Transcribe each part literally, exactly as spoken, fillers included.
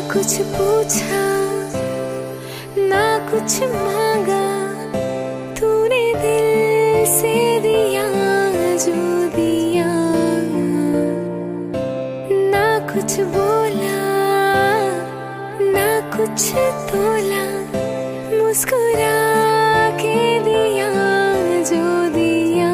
कुछ पूछा ना कुछ मांगा, तूने दिल से दिया जो दिया। ना कुछ बोला ना कुछ तोला, मुस्कुरा के दिया जो दिया।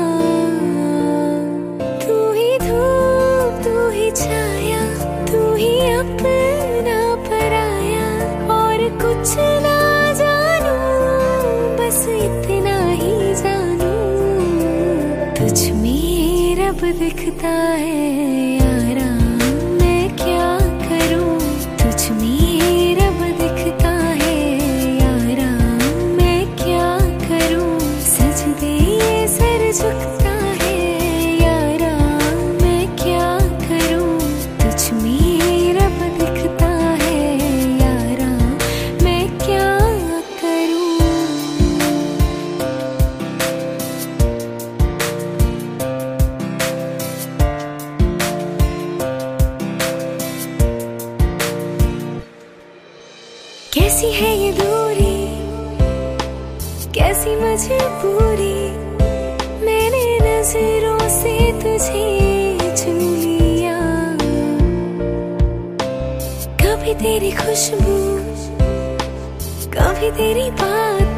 तू ही धूप तू ही छाया, तू ही अपना पराया, और कुछ ना जानू बस इतना ही जानू। तुझ में रब दिखता है यारा, मैं क्या करूं। तुझ में रब दिखता है यारा, मैं क्या करूं। सजदे ये सर झुकता है यारा, मैं क्या करूं। तुझ में रब दिखता है यारा, मैं क्या करूं। कैसी है ये दूरी, कैसी मजबूरी, मैंने नजरों से तुझे चुन लिया। कभी तेरी खुशबू, कभी तेरी बात,